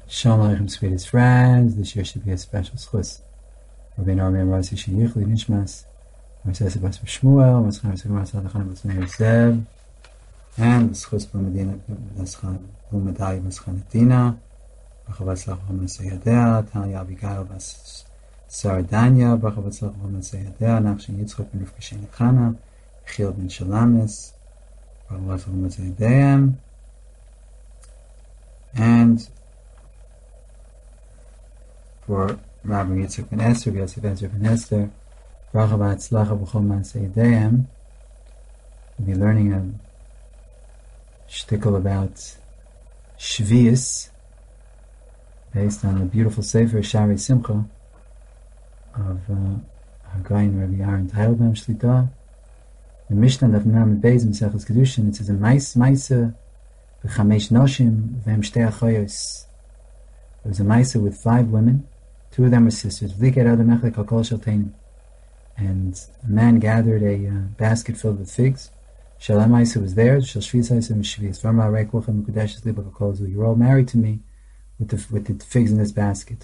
Shalom Aleichem, sweetest friends. This year should be a special schus. Rabbeinu Armei Rasi Sheyichli Nishmas, Marsesi Bas Shmuel, Maschar Segmas Adachan Bas Meir Zeb, and the schus for Medina Maschar Medai Maschar Medina, Bachavat Lachom Masayadea, Talia Abigail Bas Saradanya, Bachavat Lachom Masayadea, Nachshin Yitzchok Ben Rivkashen Chana, Chil Ben Shalamis, Bachavat Lachom Masayadea, and for Rabbi Yitzchak Ben Esther, Yosef Ezra Ben Esther, Bracha B'Hatzlacha B'chol Ma'aseh Yedeihem. We'll be learning a shtickle about Shvius, based on the beautiful Sefer Shari Simcha of Hagayin Rabbi Aaron Teilbaum Shlita. The Mishnah Daf Mem Beis Maseches Kedushin, it says a Maisa B'chamesh Noshim V'hem Shtei Achoyos. There was a Maisa with 5 women. 2 of them were sisters. And a man gathered a basket filled with figs. Shalom Isa was there. You're all married to me with the figs in this basket.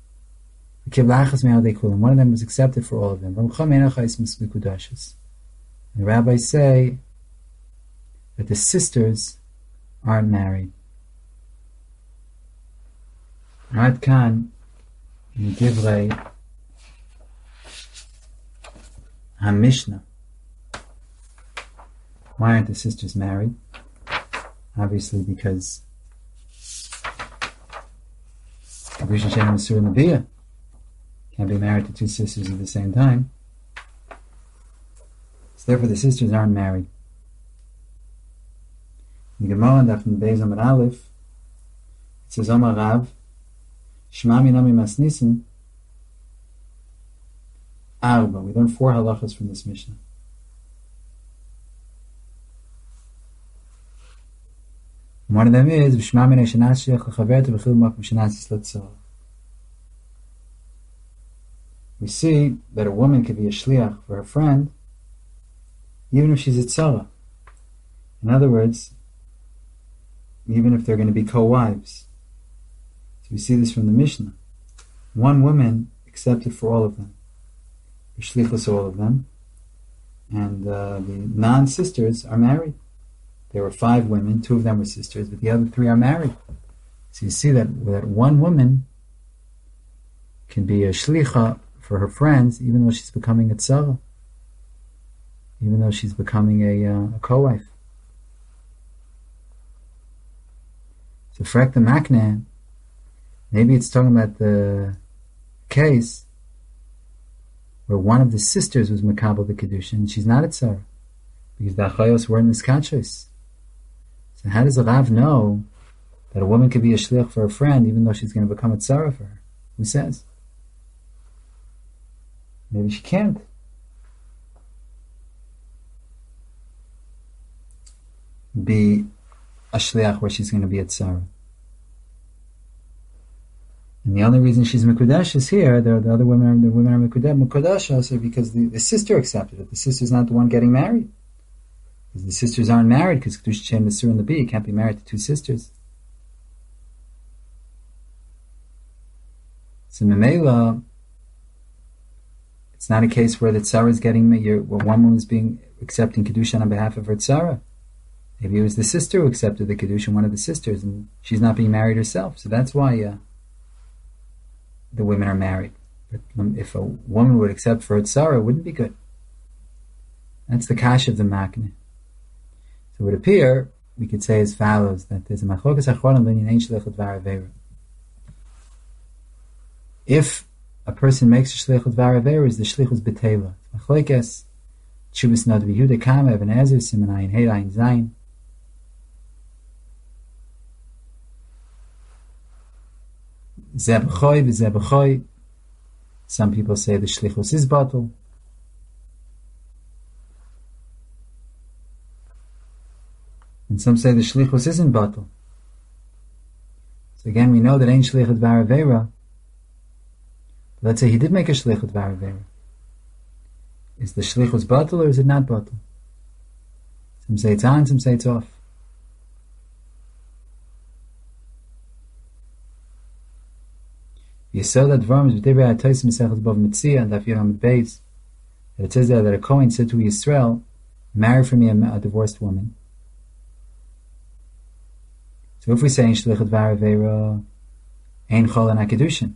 And one of them was accepted for all of them. And the rabbis say that the sisters aren't married. Ad Kan in Divrei HaMishnah. Why aren't the sisters married? Obviously because Kedushin Shem Masur Nabiya can't be married to 2 sisters at the same time. So therefore the sisters aren't married. In the Gemara Daf Beis Amud Aleph, it says Omar Rav Shema Minami Masnisin Arba. We learn 4 halachas from this Mishnah. One of them is Shema Minei Shanashiach L'Chaverta B'Chil Makom Shanasis L'Tzor. We see that a woman could be a shliach for her friend even if she's a tzara. In other words, even if they're going to be co-wives. So we see this from the Mishnah. One woman accepted for all of them. Shlichus all of them. And the non-sisters are married. There were 5 women, 2 of them were sisters, but the other 3 are married. So you see that one woman can be a shlicha for her friends, even though she's becoming a tzara, even though she's becoming a co-wife. So Frek the Makne, maybe it's talking about the case where one of the sisters was Makabel the Kedushin, and she's not a tzara, because the Achayos were in Miskachos. So how does a Rav know that a woman could be a shliach for a friend even though she's going to become a tzara for her? Who says? Maybe she can't. Be a shliach where she's going to be a tzara. And the only reason she's Mekudesh is here, the other women are Mekudesh also because the sister accepted it. The sister's not the one getting married. Because the sisters aren't married, because Kedush Shem Masur and Nabi can't be married to 2 sisters. So Memela, it's not a case where the tzara is getting where one woman is accepting Kedusha on behalf of her tzara. Maybe it was the sister who accepted the Kedusha, one of the sisters, and she's not being married herself. So that's why the women are married. But if a woman would accept for her tzara, it wouldn't be good. That's the kash of the makne. So it would appear, we could say as follows, that there's a machlokas achronim ben yinayin shlichut v'aravera. If a person makes a shlichut v'aravera, is the shlichus b'teva. Machlokas, Tshuvas Nod v'Yehuda Kama, Even Ezer, Siman Ayin Hey, Ayin Zayin. Zebchoy v'Zebchoy. Some people say the shlichus is batul. And some say the shlichus isn't batul. So again, we know that ain't shlichut v'aravera. Let's say he did make a shlichut v'aravera. Is the shlichus batul or is it not batul? Some say it's on, some say it's off. Yisod Advarim is B'Dibra HaTosim Mesechus Bov Mitzia and Daf Yom Beis. It says there that a Kohen said to Yisrael, marry for me a divorced woman. So if we say in Shlichut Dvar Aveira, Ein Chol and Kedushin.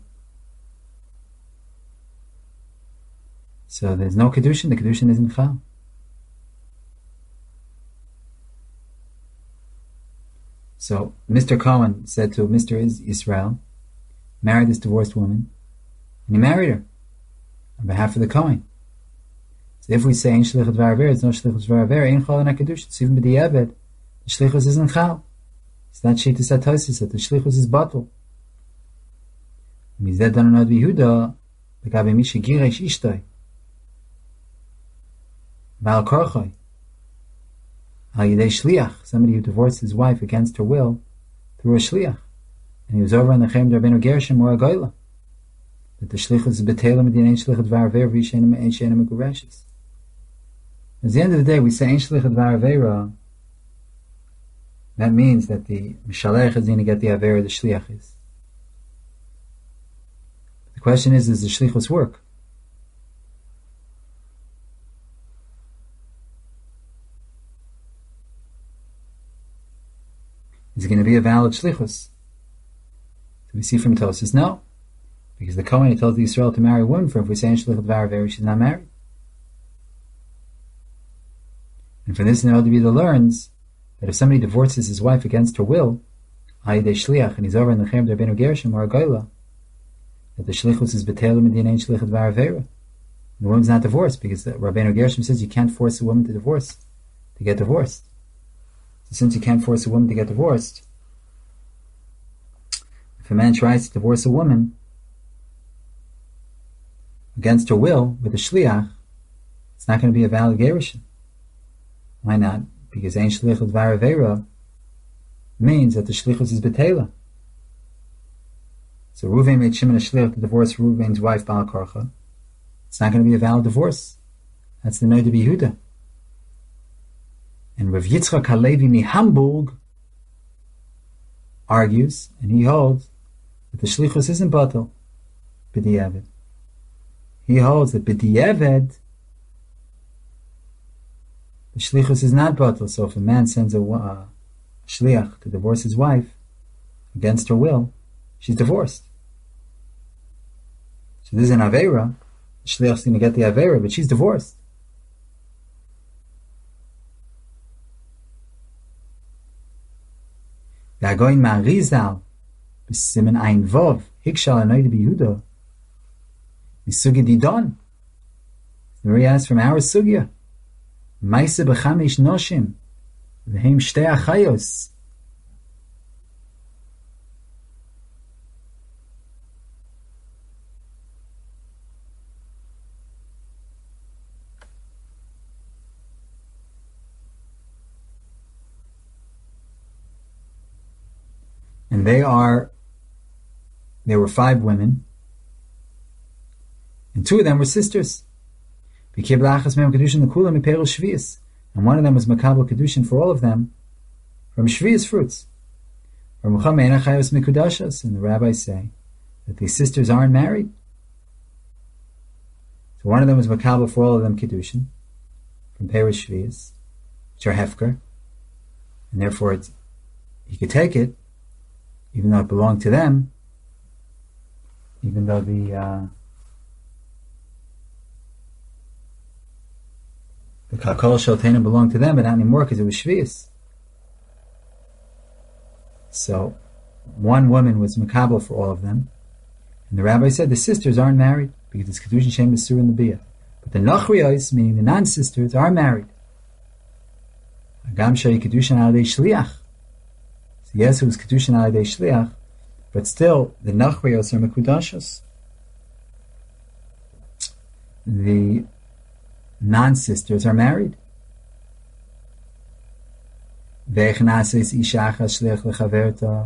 So there's no Kedushin, the Kedushin isn't Chal. So Mr. Cohen said to Mr. Israel, marry this divorced woman, and he married her on behalf of the Cohen. So if we say in Shlichut Dvar Aveira, it's no Shlichut Dvar Aveira, Ein Chol and Kedushin. So even b'diavad, the Shlichus isn't Chal. It's not Shittas HaTosfos that the Shlichus is batul. Mized Dananot Yehuda, B'Gabe Misha Giresh Ishtoi, Baal Korchoi, Al Yidei Shliach, somebody who divorced his wife against her will through a Shliach, and he was over on the Chem D'Rabbeinu Gershom or a Goyla. That the Shlichus is B'Teilah Medin Ein Shlichut Dvar Aveira V'Yishenim Ein Shenim Megureshes. At the end of the day, we say Ein Shlichut Dvar Aveira. That means that the Mishalech is going to get the Aveira the Shliach is. The question is, does the Shlichus work? Is it going to be a valid Shlichus? So we see from Tosfos, no. Because the Kohen tells the Yisrael to marry a woman for if we say in Shlichut Dvar Aveira, she's not married. And from this, the Rebbe learns that if somebody divorces his wife against her will, Ayidei Shliach, and he's over in the Chem D'Rabbeinu Gershom or a Goyla, that the Shlichus is B'Teilah Medin Ein Shlichut Dvar Aveira. The woman's not divorced because the Rabbeinu Gershom says you can't force a woman to get divorced. So since you can't force a woman to get divorced, if a man tries to divorce a woman against her will with a Shliach, it's not going to be a valid gerushin. Why not? Because Ein Shlichut Dvar Aveira means that the Shlichus is B'Teilah. So Ruvain made Shimon a Shliach to divorce Ruvain's wife Baal Korcha. It's not going to be a valid divorce. That's the Noda B'Yehuda. And Rav Yitzchak Halevi mi Hamburg argues, and he holds that the Shlichus isn't batel b'diavad. He holds that b'diavad the Shlichus is not batel. So if a man sends a Shliach to divorce his wife against her will, she's divorced. So this is an Aveira. The Shliach's going to get the Aveira, but she's divorced. The Agoin Ma'arizal b'simen Ein Vov Hikshal Anoida B'Yehuda Misugi Didon. The Rebbe asks from our Sugya, Maise b'chamesh noshim v'hem shtei achayos. And there were 5 women, and 2 of them were sisters. And one of them was Makabel Kedushin for all of them from Shvius fruits. And the rabbis say that these sisters aren't married. So one of them was Makabel for all of them Kedushin from Perish Shvius, which are Hefker, and therefore he could take it, even though it belonged to them, even though the Kakol Shaltanim belonged to them, but not anymore because it was Shvius. So one woman was Makabel for all of them, and the rabbi said the sisters aren't married because it's Kedushin Shem Besur in the Biyah. But the Nachriyos, meaning the non-sisters, are married. Agam Shari Kedushin Alei Shliach. So yes, it was Kedushin Alei Shliach, but still the Nachriyos are Mekudashos. The non-sisters are married. Ve'echnases isha achas shliach lechaverta.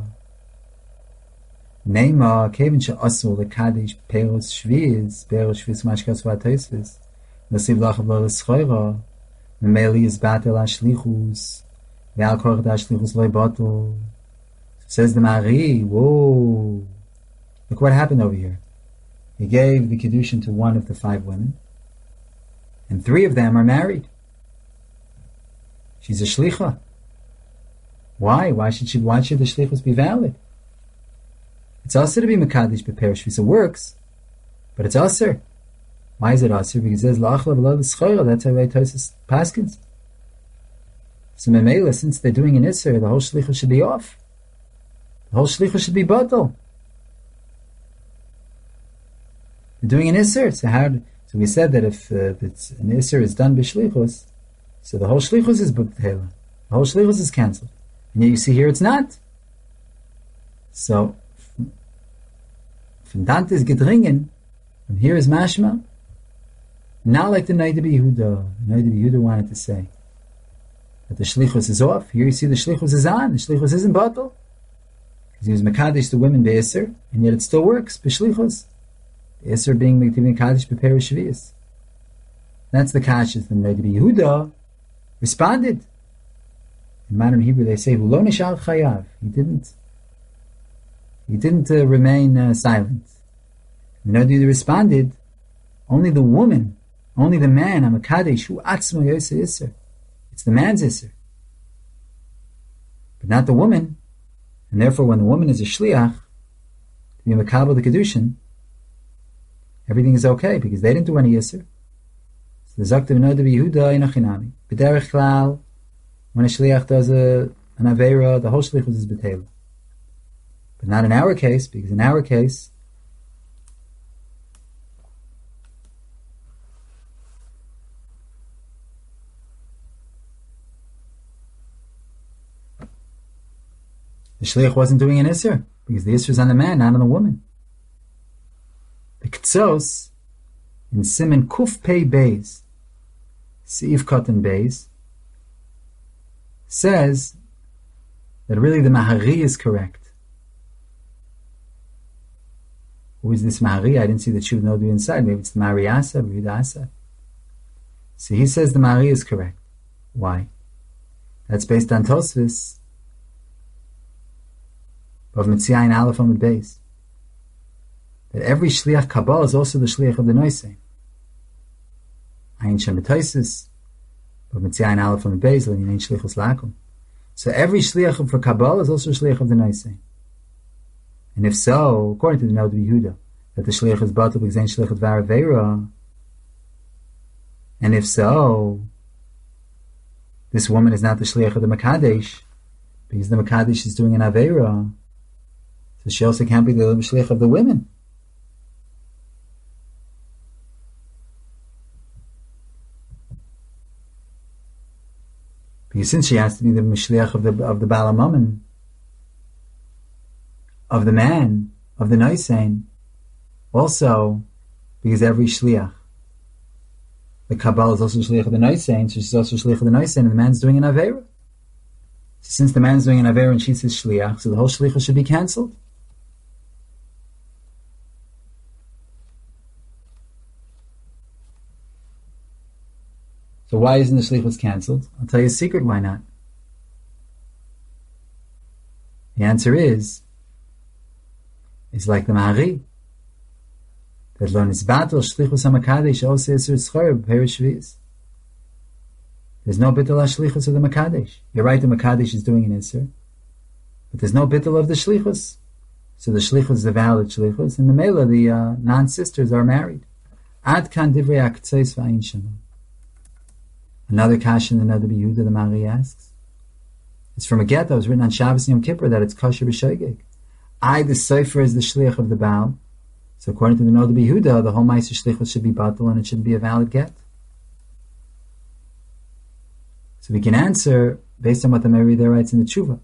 Neima kevin she'asur lekadesh peros shviz mashkas v'atosfos nasiv lachav lo l'schoira memeli is batel hashlichus ve'al korach hashlichus lo batel. Says the Mari, whoa, Look what happened over here. He gave the Kiddushin to one of the 5 women, and 3 of them are married. She's a shlicha. Why? Why should the shlichus be valid? It's also to be mekadesh b'perish v'sa works, but it's aser. Why is it aser? Because it says la'achla v'lo l'schoira. That's how Tosfos paskins. So memela, since they're doing an iser, the whole shlichus should be off. The whole shlichus should be batal. They're doing an iser. So we said that if it's an iser is done b'shlichus, so the whole shlichus is b'tela. The whole shlichus is cancelled. And yet you see here it's not. So from Dante is gedringen, and here is mashma, not like the Noda B'Yehuda. The Noda B'Yehuda wanted to say that the shlichus is off. Here you see the shlichus is on. The shlichus isn't batal. Because he was mekadesh the women be'eser, and yet it still works, b'shlichus. The eser being mekadesh b'perish shvius. That's the kashas. The Noda B'Yehuda responded. In modern Hebrew they say, "Hulo nishal chayav." He didn't remain silent. The Noda B'Yehuda responded, only the woman, only the man, Amakadesh, who atzmo yoseh iser. It's the man's iser. But not the woman. And therefore when the woman is a shliach, to be makabel the kedushin, everything is okay, because they didn't do any iser. So the Zakta Noda B'Yehuda inachinami. B'derech klal, when a shliach does an aveira, the whole shlichus is b'tela. But not in our case, because in our case, the shliach wasn't doing an isser, because the isser is on the man, not on the woman. The Ketzos, in Siman Kuf Pei Beis, Seif Katan Beis, says that really the Mahari is correct. Who is this Mahari? I didn't see the Shuv Noda inside. Maybe it's the Mahari Asa, Rida Asa. So he says the Mahari is correct. Why? That's based on Tosfos of Mitziayin Aleph Amud Beis. That every Shliach Kabbalah is also the Shliach of the Noisei. Ayin Shem B'Taisis, of Mitziayin Aleph Amud Beis, L'Ninayin Shlichus Lakum. So every Shliach for Kabbalah is also a Shliach of the Noisei. And if so, according to the Noda B'Yehuda, that the Shliach is batal because ain't Shliach Dvar Aveira, and if so, this woman is not the Shliach of the Makadesh, because the Makadesh is doing an Aveira, so she also can't be the Shliach of the women. Because since she has to be the Shliach of the Bala Mammon, of the man, of the Noisein, also, because every Shliach, the Kabbalah is also Shliach of the Noisein, so she's also Shliach of the Noisein, and the man's doing an Aveira. So since the man's doing an Aveira and she says Shliach, so the whole Shliach should be cancelled. So why isn't the Shlichus cancelled? I'll tell you a secret why not. The answer is like the Mahari. That lo nisbatel shlichus hamakadesh ose esur tzchor b'perish shvius. There's no bittul ha-shlichus of the Makadesh. You're right, the Makadesh is doing an isur, but there's no bittul of the shlichus. So the shlichus is a valid shlichus, and Memela, the non-sisters, are married. Ad kan divrei aktzos v'ayin shema. Another kasha in the Noda B'Yehuda, the Mahari asks. It's from a get that was written on Shabbos and Yom Kippur that it's kosher b'shoigeg. The Sefer is the shliach of the Baal. So according to the Noda B'Yehuda, the whole Ma'aser shlichus should be batal and it should be a valid get. So we can answer based on what the Meiri there writes in the Tshuva,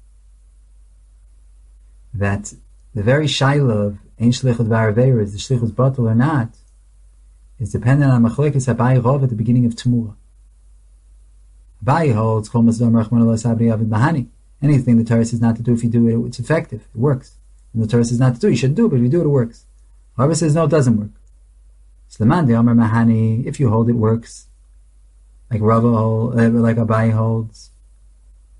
that the very shaila of ein shlichut v'arveira, is the shlichus batal or not, is dependent on machlekes Abaye Rav at the beginning of Tumura. Abaye holds Kol Masdom Rachmana Lo Sabri Avid Mahani. Anything the Torah says not to do, if you do it, it's effective. It works. And the Torah says not to do, you shouldn't do it, but if you do it, it works. However says no, it doesn't work. Slaman de Amar Mahani, if you hold, it works. Like Rava holds, like Abaye holds.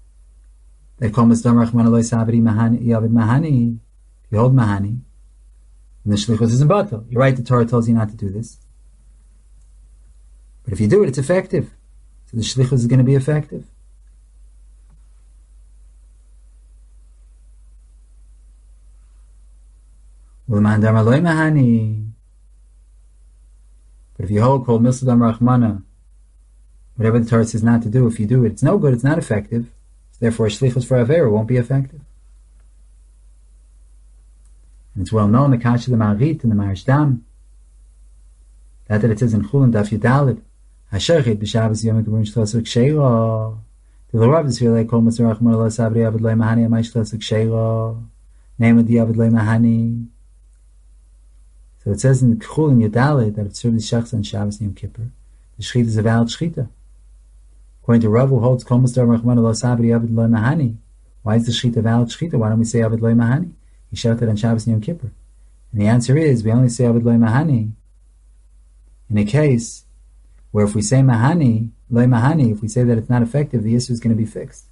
They call Masdom Rachmana Lo Sabri Mahani, Yavid Mahani. If you hold Mahani, And the shlichus isn't batal. You're right, the Torah tells you not to do this. But if you do it, it's effective. So the shlichus is going to be effective. But if you hold kol milsadam rachmana, whatever the Torah says not to do, if you do it, it's no good, it's not effective. So therefore, shlichus for avera won't be effective. And it's well known, the Kasha the Ma'arit and the Maharshdam, that it says in Chulin Daf Yudalid, Hashachit b'Shabbos Yom Kippur Shlasuk Sheira. The Rav is here like kol Masar Rachmana Lo Sabri Aved Lo Mahani Amay Shlasuk Sheira. Name of the Aved Lo Mahani. So it says in Chulin Yudalid that if serves Shachs on Shabbos Yom Kippur, the Shechita is a valid Shechita. According to Rav, who holds kol Masar Rachmana Lo Sabri Aved Lo Mahani, why is the Shechita valid Shechita? Why don't we say Aved Lo Mahani? He shouted on Shabbos and Yom Kippur. And the answer is, we only say Aved Lo Mahani in a case where if we say Mahani, Lo Mahani, if we say that it's not effective, the issue is going to be fixed.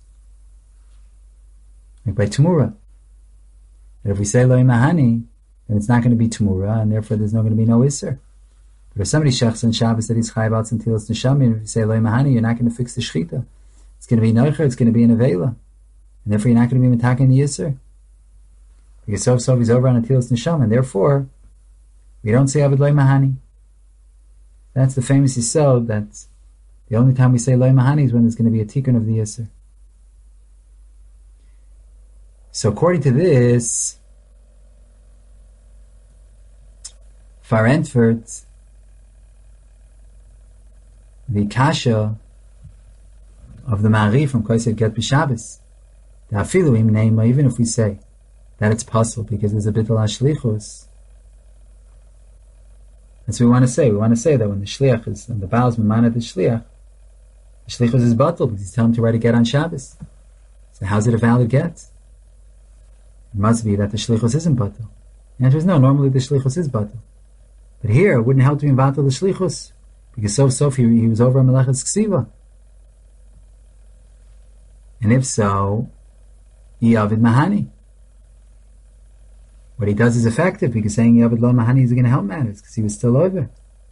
Like by Tumura. That if we say Lo Mahani, then it's not going to be Tumura, and therefore there's not going to be no Isser. But if somebody shechs on Shabbos that he's Chayv out Tilas Neshama, and if you say Lo Mahani, you're not going to fix the Shechita. It's going to be Noicher, it's going to be an Avela. And therefore you're not going to be Metakin the Isser. Because so he's over on a Tilas Neshama, and therefore we don't say Aved Lo Mahani. That's the famous Yisod that the only time we say Lo Mahani is when there's going to be a tikkun of the Yisr. So according to this, Far Entfert, the Kasha of the Ma'ari from Koised Get B'Shabbos, the Afiluim name, even if we say that it's possible because there's a bit of shlichus. That's what we want to say. We want to say that when the shliach is, and the Baal is memana the shlichus is batal because he's telling him to write a get on Shabbos. So how's it a valid get? It must be that the shlichus isn't batal. The answer is no, normally the shlichus is batal. But here, it wouldn't help to be batal the shlichus because so he was over on Melechas Ksiva. And if so, Yavid Mahani. What he does is effective because saying Yavad Lo Mahani is going to help matters because he was still over.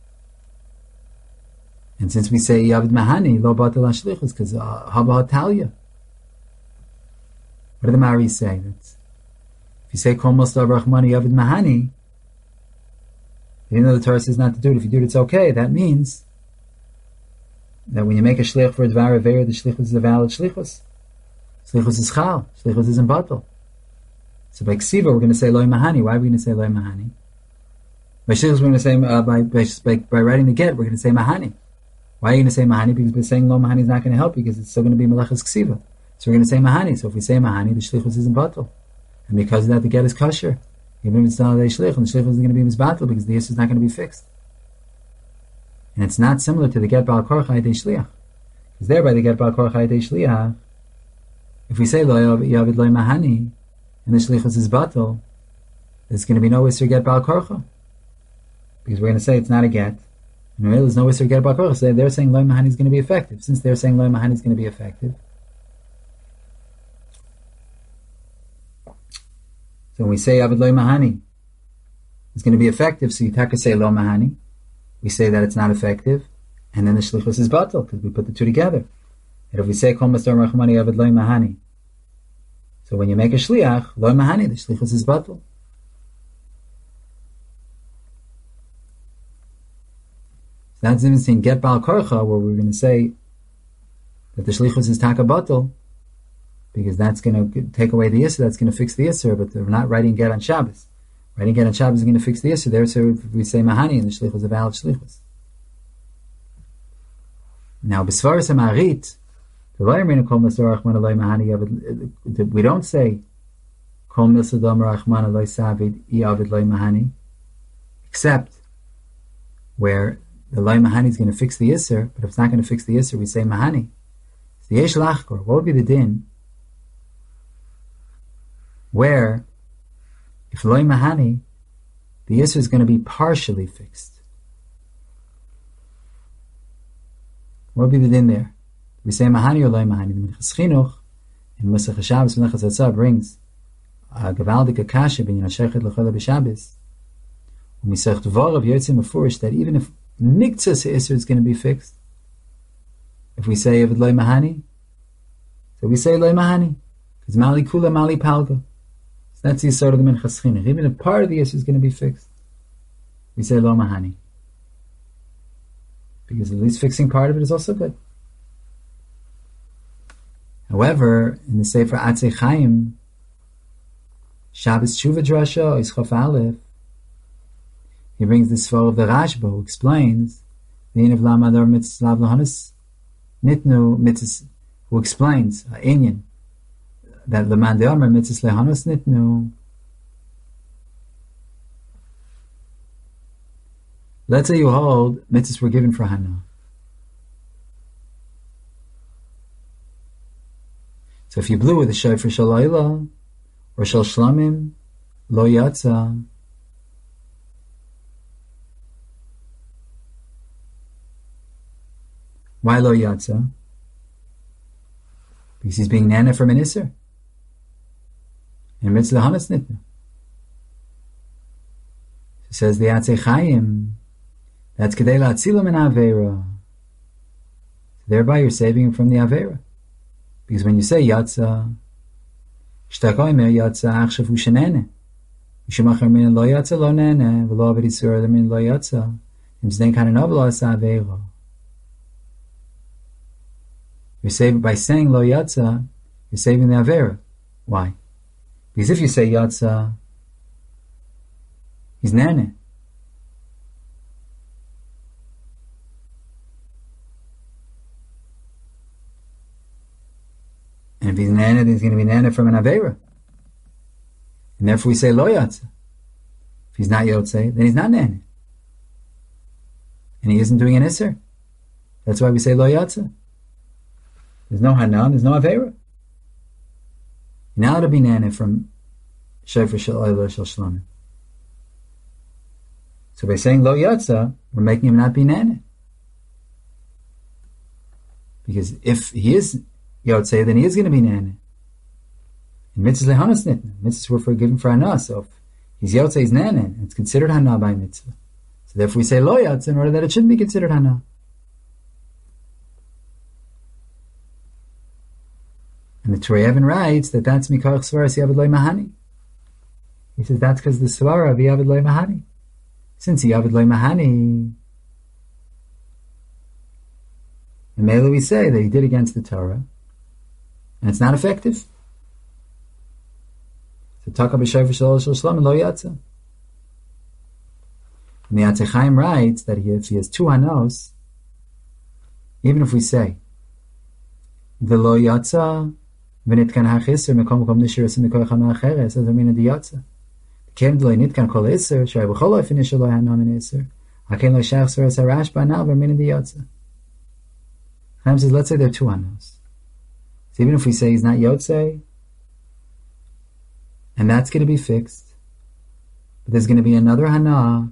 And since we say Yavad Mahani, Lo Batal HaShlichus, because Haba HaTalya. What do the Ma'ari say? That if you say Kol Mosdav Rachmani Yavad Mahani, even though the Torah says not to do it, if you do it, it's okay. That means that when you make a shlich for a Dvar Avera, the shlichus is a valid shlichus. Shlichus is Chal. Shlichus isn't Batal. So by Ksiva, we're going to say Lo Mahani. Why are we going to say Lo Mahani? By Shlichus, we're going to say, by writing the get, we're going to say Mahani. Why are you going to say Mahani? Because by saying Lo Mahani is not going to help you because it's still going to be Melechas Ksiva. So we're going to say Mahani. So if we say Mahani, the Shlichus isn't Batal. And because of that, the get is kosher. Even if it's not a Shlich, and the Shlichus is going to be Mizbatal because the issue is not going to be fixed. And it's not similar to the get Baal Korach Hayatei Shliach. Because thereby the get Baal Korach Hayatei Shliach, if we say Lo Yavid Lo Mahani, and the shlichus is batal, there's going to be no Isser get Baal Korcha. Because we're going to say it's not a get. And there's no Isser get Baal Korcha. So they're saying Lo Mahani is going to be effective. Since they're saying Lo Mahani is going to be effective, so when we say Aved Lo Mahani, it's going to be effective. So you take say Lo Mahani. We say that it's not effective. And then the shlichus is batal because we put the two together. And if we say Kol Masar Rachmani Aved Lo Mahani, so when you make a shliach, Lo Mahani, the shlichus is batal. So that's even saying get Baal Korcha, where we're going to say that the shlichus is taka batal, because that's going to take away the Yisr, that's going to fix the Yisr, but we're not writing get on Shabbos. Writing get on Shabbos is going to fix the Yisr there, so if we say Mahani, and the shlichus is a valid shlichus. Now, B'Svaris HaMa'arit, we don't say Kol Milsadam Rachmana Lo Savid Iavid Lo Mahani, except where the Lo Mahani is going to fix the Yisr, but if it's not going to fix the Yisr, we say Mahani. So Yesh Lachkor, what would be the din where if Lo Mahani, the Yisr is going to be partially fixed? What would be the din there? We say Mahani or Lo Mahani. The Minchas Chinuch in Musach HaShabbos Menachas Hatzah brings Gavaldik Akasha ben Yinashechet L'Chola B'Shabbos And we say Dvarav Yotzim Mefurish that even if Miktzah Isser is going to be fixed, if we say Avid Loi Mahani, so we say Loi Mahani, because Mali Kula, Mali Palga. So that's the Yisod of the Minchas Chinuch. Even if part of the Isser is going to be fixed, we say Lo Mahani. Because at least fixing part of it is also good. However, in the Sefer Atzei Chaim, Shabbos Tshuva Drasha, Ischof Aleph, he brings the Svar of the Rashba, who explains the Ein of Lamador Mitzvah Lahanis Nitnu Mitzvah, who explains Inyan that Laman Deomer Mitzvah Lahanis Nitnu. Let's say you hold mitzvahs were given for Hana. So if you blew with a shofar shalayla or shal shlamim, lo yatsa. Why lo yatsa? Because he's being nana from an iser. And mitzvah hanas nitna. It says the Atzei Chaim, that's kedei la'atzilam min avera. Thereby you're saving him from the avera. Because when you say yatsa, shtakoymer yatsa achshav ushenene. Yishmacher min lo yatsa lo nene, v'lo avid yisur min lo yatsa. Im zden kananav lo asa avera. You're saving by saying lo yatsa, you're saving the avera. Why? Because if you say yatsa, he's nene. And if he's nana, then he's going to be nana from an avera. And therefore we say lo yatsa. If he's not yotze, then he's not nana. And he isn't doing an iser. That's why we say lo yatsa. There's no hana, there's no avera. Now to be nana from shofar shel oila shel shlamim. So by saying lo yatsa, we're making him not be nana. Because if he is Yotze, then he is going to be nana. And mitzvah lehanas nitna. Mitzvahs were forgiven for hana. So if he's Yotze, he's nana. It's considered hana by mitzvah. So therefore we say lo yotze in order that it shouldn't be considered hana. And the Torah Even writes that that's mikarach svaras yavid loy mahani. He says that's because the svara of yavid loy mahani. Since yavid loy mahani, and mainly we say that he did against the Torah, and it's not effective. So taka b'shayfer shel shlam lo yatsa. And the Atzei Chaim writes that if he has two hanos, even if we say the lo yatsa v'nitkan hachiser mekom mekom nishiras mikoy chana acheres as amina di yatsa. Ken lo nitkan kol iser shay b'chol ofen shelo hanam in iser. Haken lo shach svar sarash b'anav amina di yatsa. Chaim says, let's say there are two hanos. So even if we say he's not Yotze, and that's going to be fixed, but there's going to be another Hana,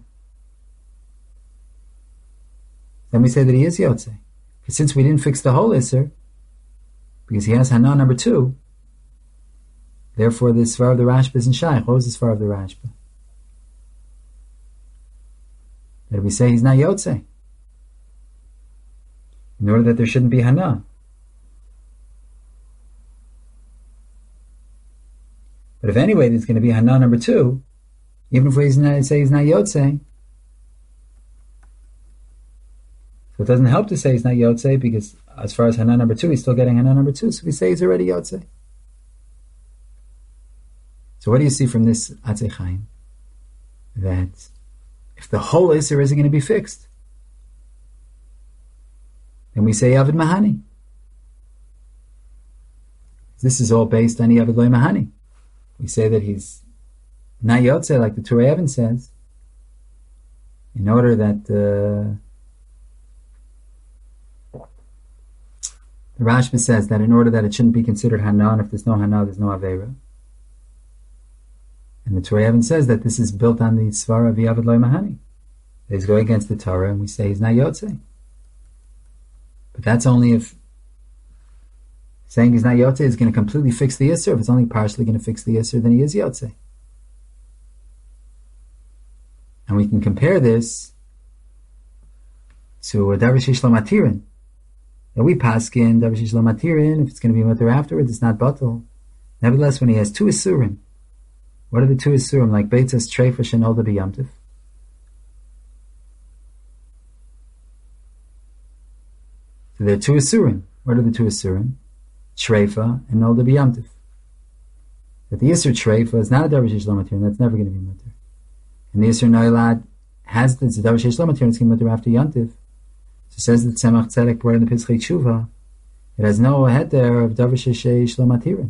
then we say that he is Yotze. Because since we didn't fix the whole Isser, because he has Hana number 2, therefore the Svar of the Rashba isn't Shaykh. What was the Svar of the Rashba? That we say he's not Yotze, in order that there shouldn't be Hana. But if anyway there's going to be Hana number 2, even if we say he's not Yotze, so it doesn't help to say he's not Yotze, because as far as Hana number 2, he's still getting Hana number 2, so we say he's already Yotze. So what do you see from this Atzei Chaim? That if the whole Isser isn't going to be fixed, then we say Yavid Mahani. This is all based on Yavid Loy Mahani. We say that he's not Yotze, like the Torah Even says, in order that the Rashba says that in order that it shouldn't be considered Hana, and if there's no Hana, there's no Avera. And the Torah Even says that this is built on the Svara of Yavid Loy Mahani. He's going against the Torah, and we say he's not Yotze. But that's only if saying he's not Yotze is going to completely fix the Yisr. If it's only partially going to fix the Yisr, then he is Yotze. And And we can compare this to a Davar Sheish Lo Matirin. That we paskin Davar Sheish Lo Matirin, if it's going to be mutter afterwards, it's not batal. Nevertheless, when he has two isurim, what are the two isurim? Like Beitzas Treifa Shenolda B'Yamtiv. So there are two isurim. What are the two isurim? Treifa and Nolda B'Yamtiv. That the Isur Treifa is not a Davar Sheish Lo Matirin, that's never going to be mutter. And the Isur Noilad has the Davar Sheish Lo Matirin, it's going to be mutter after Yamtiv. So it says that Tzemach Tzedek brought in the Pischei Tshuva, it has no head there of Davar Sheish Lo Matirin.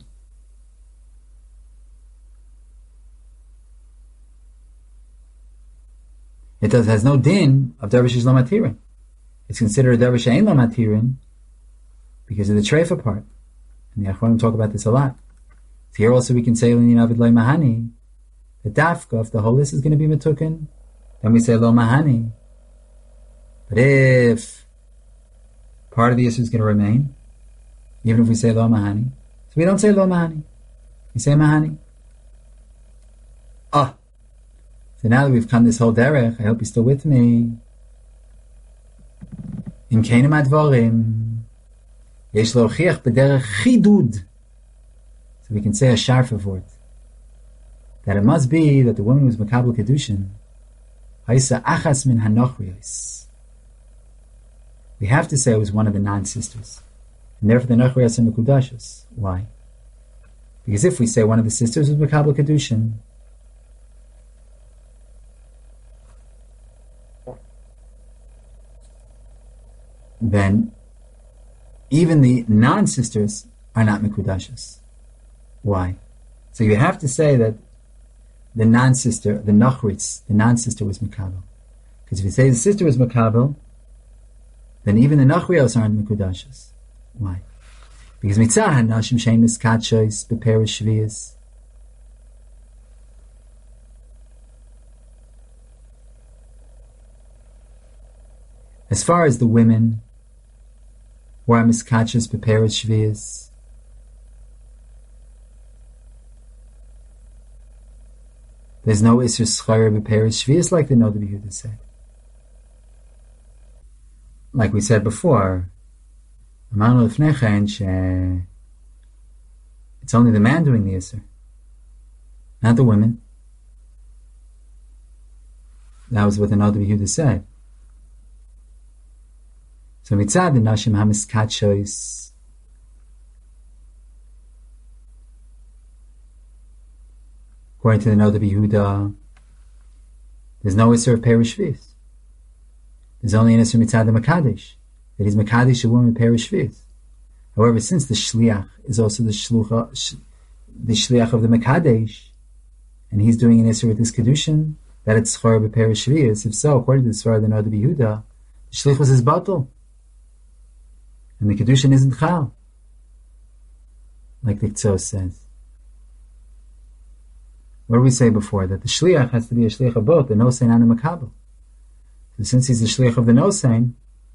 It has no din of Davar Sheish Lo Matirin. It's considered a Davar She'ein Lo Matirin because of the Treifa part. And the Achronim talk about this a lot. So here also we can say L'nyan Avid Lo Mahani, the Dafka, if the whole list is going to be Metukin, then we say Lo Mahani. But if part of the issue is going to remain, even if we say Lo Mahani, so we don't say Lo Mahani, we say Mahani. So now that we've come this whole derech, I hope you're still with me. In Keinem Advarim, Yesh Lochiach B'derech Chidud. So we can say a sharfa word. That it must be that the woman who was Makabel Kedushin, Haisa Achas Min Hanochrios. We have to say it was one of the 9 sisters. And therefore the Nochrios are Mekudashos. Why? Because if we say one of the sisters was Makabel Kedushin, then even the non-sisters are not Mekudashos. Why? So you have to say that the non-sister, the Nachritz, the non-sister was Makabel. Because if you say the sister was Makabel, then even the Nachrios aren't Mekudashos. Why? Because Mitzah HaNashim Shein Miskatshos B'Perish Shvius. As far as the women who are Miskatshos B'Perish Shvius, there's no Isur Schara B'Perish Shvius like the Noda B'Yehuda said. Like we said before, it's only the man doing the Isur, not the women. That was what the Noda B'Yehuda said. So mitzad the nashim hamiskatshos, according to the Noda B'Yehuda, there's no Isur of Perish Shvius. There's only an Isur mitzad the Makadesh, that he's Makadesh a woman Perish Shvius. However, since the Shliach is also the Shliach of the Makadesh, and he's doing an Isur with this Kedushin, that it's Schor B'Perish Shvius. If so, according to the Svar of the Noda B'Yehuda, the Shlichus is batal. And the Kedushin isn't Chal. Like the Tzos says. What did we say before? That the Shliach has to be a Shliach of both, the Nosein and the Makabel. So since he's the Shliach of the Nosein,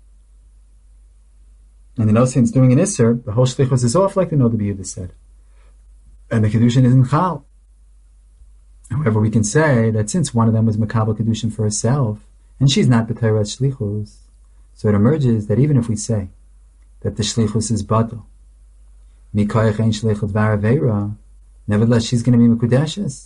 and the Nosein is doing an Isser, the whole Shlichus is off like the Noda B'Yehuda said. And the Kedushin isn't Chal. However, we can say that since one of them was Makabel Kedushin for herself, and she's not B'Teirat Shlichus, so it emerges that even if we say that the Shlichus is Batal, Mikoyach Ein Shlichut V'Aravera, nevertheless she's going to be Mekudeshes.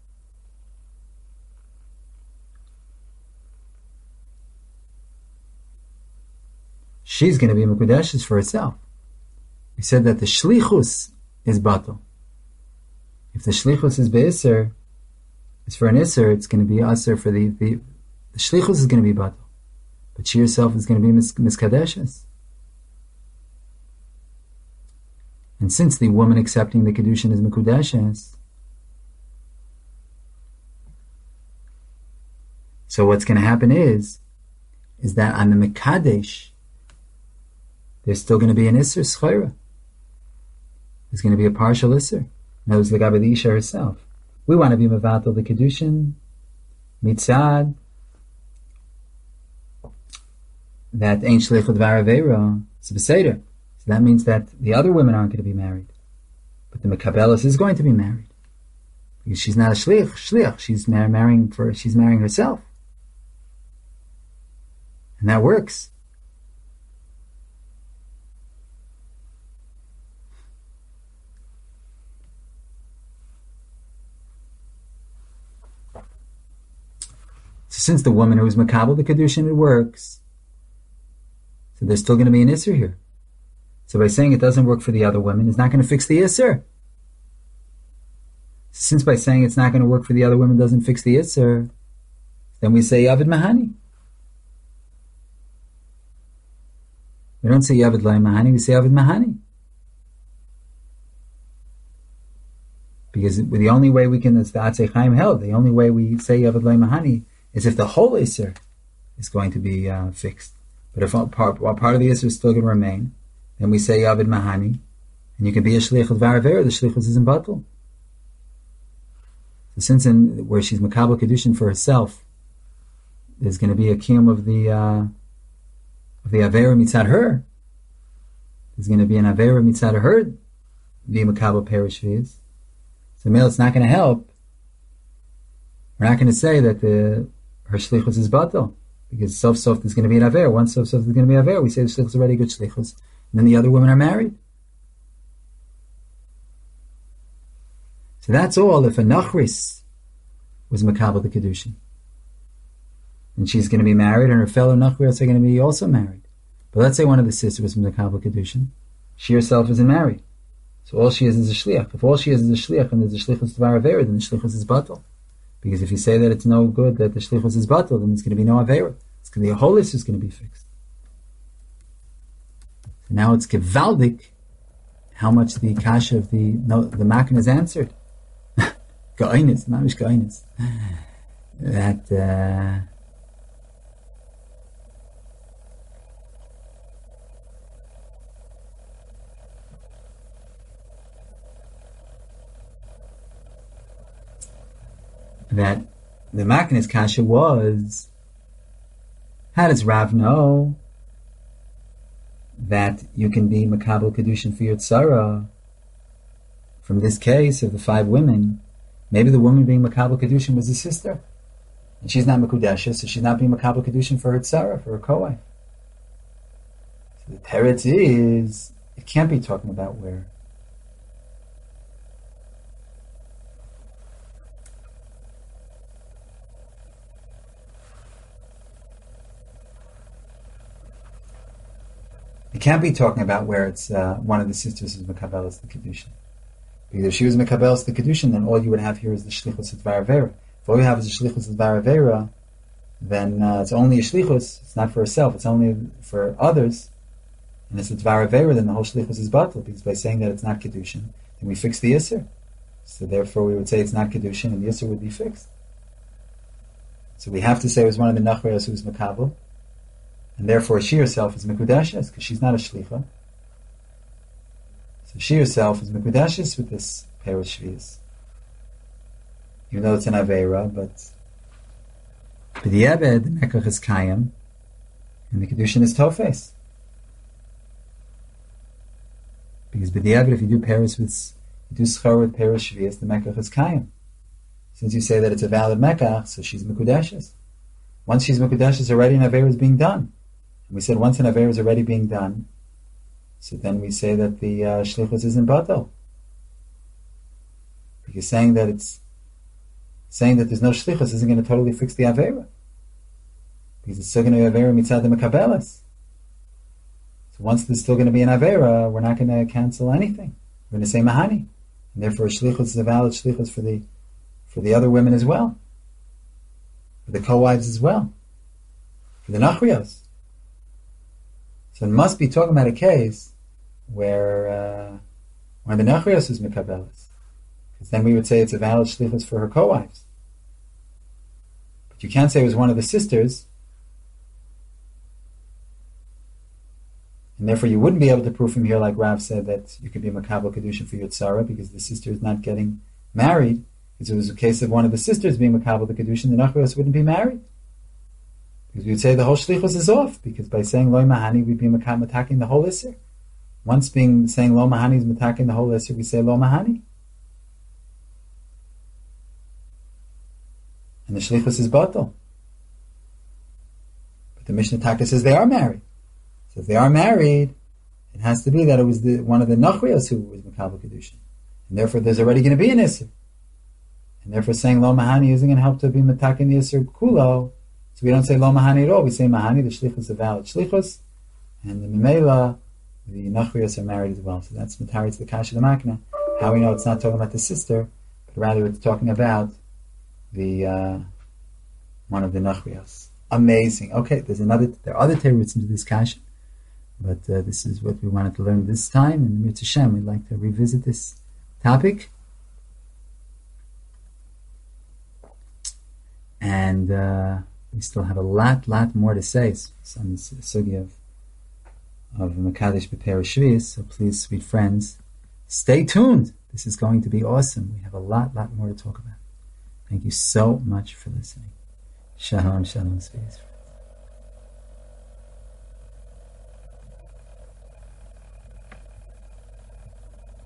She's going to be Mekudeshes for herself. We said that the Shlichus is Batal. If the Shlichus is Be'Isser, it's for an Isser, it's going to be Asser for the Shlichus is going to be Batal. But she herself is going to be Miskadeshes. And since the woman accepting the Kedushin is Mekudeshes, so what's going to happen is that on the Mekadesh, there's still going to be an Isser Schora. There's going to be a partial Isser. That was the Gabi Isha herself. We want to be Mevatel the Kedushin, Mitzad, that Ein Shlichut V'Aravera, it's a Beseder. So that means that the other women aren't going to be married. But the Mekabelis is going to be married. Because she's not a shliach. She's marrying herself. And that works. So since the woman who is makabel the kedushin, it works. So there's still going to be an isser here. So by saying it doesn't work for the other women, it's not going to fix the isser. Since by saying it's not going to work for the other women doesn't fix the isser, then we say yavid mahani. We don't say yavid lai mahani, we say yavid mahani. Because the only way we can, as the Atzei Chaim held, the only way we say yavid lai mahani is if the whole isser is going to be fixed. But if part of the isser is still going to remain, then we say yavid mahani, and you can be a shliach of varavera, the shlichus isn't batul. So since where she's makabel kedushin for herself, there's going to be a kiyum of the avera mitzad her. There's going to be an avera mitzad her, the makabel perish viz. So male, it's not going to help. We're not going to say that her shlichus is batal, because sof there's going to be an avera. Once sof there's going to be an avera, we say the shlichus is already a good shlichus, and then the other women are married. So that's all if a nachris was makabel the kedushin. And she's going to be married, and her fellow nachris are going to be also married. But let's say one of the sisters was from the makabel kedushin. She herself isn't married. So all she is a shliach. If all she is a shliach and there's a shlichus tvar avera, then the shlichus is batal. Because if you say that it's no good, that the shlichus is batal, then there's going to be no avera. It's going to be a whole list is going to be fixed. So now it's gevaldik how much the kasha of the makan is answered. Ga'inus, mamish ga'inus. That the makan's kasha was, how does Rav know that you can be makabel kedushin for your tzara from this case of the 5 women? Maybe the woman being makabel kedushin was a sister, and she's not mekudesha, so she's not being makabel kedushin for her tzara, for her co-wife. So the teretz is, it can't be talking about where. It can't be talking about where it's one of the sisters is mekabelas the kedushin. Because if she was mekabelas the kedushin, then all you would have here is the shlichus of varavera. If all you have is the shlichus of varavera, then it's only a shlichus. It's not for herself. It's only for others. And if it's varavera, then the whole shlichus is batal. Because by saying that it's not kedushin, then we fix the isser. So therefore, we would say it's not kedushin, and the isser would be fixed. So we have to say it was one of the nachrias who was mekabel. And therefore she herself is mekudeshes, because she's not a shlicha. So she herself is mekudeshes with this perish shvius. Even though it's an aveira, but b'di'eved, the mekach is kayam, and the kedushin is tofes. Because b'di'eved, if you do schar with perish shvius, the mekach is kayam. Since you say that it's a valid mekach, so she's mekudeshes. Once she's mekudeshes, already an aveira is being done. We said once an avera is already being done, so then we say that the shlichus isn't batal. Because saying that there's no shlichus isn't going to totally fix the avera. Because it's still going to be avera mitzad the mekabelas. So once there's still going to be an avera, we're not going to cancel anything. We're going to say mahani, and therefore shlichus is a valid shlichus for the other women as well, for the co-wives as well, for the nachrios. So it must be talking about a case where the nachrios is mekabelas, because then we would say it's a valid shlichus for her co-wives. But you can't say it was one of the sisters, and therefore you wouldn't be able to prove from here, like Rav said, that you could be makabel kedushin for your tzara because the sister is not getting married. Because it was a case of one of the sisters being makabel the kedushin, the nachrios wouldn't be married. Because we would say the whole shlichus is off, because by saying loy mahani, we'd be attacking the whole isser. Once saying lo mahani is attacking the whole isser, we say lo mahani. And the shlichus is batal. But the Mishnah Taka says they are married. So if they are married, it has to be that it was one of the Nachrios who was Makabel Kedushin. And therefore there's already going to be an Isser. And therefore saying Lo Mahani isn't going to help to be Matakin the Isser Kulo. So we don't say Lo Mahani at all. We say Mahani, the Shlichus is a valid Shlichus. And the Memela, the Nachrios are married as well. So that's Mataritz the Kasha the Makna. How we know it's not talking about the sister, but rather it's talking about the one of the Nachrios. Amazing. Okay, there are other terutzim to this kasha, but this is what we wanted to learn this time. And in Mitzvah Shem, we'd like to revisit this topic. And we still have a lot more to say on this sugya of Mekadesh B'Pereh Shvius. So please, sweet friends, stay tuned. This is going to be awesome. We have a lot more to talk about. Thank you so much for listening. Shalom, shalom, sweet friends.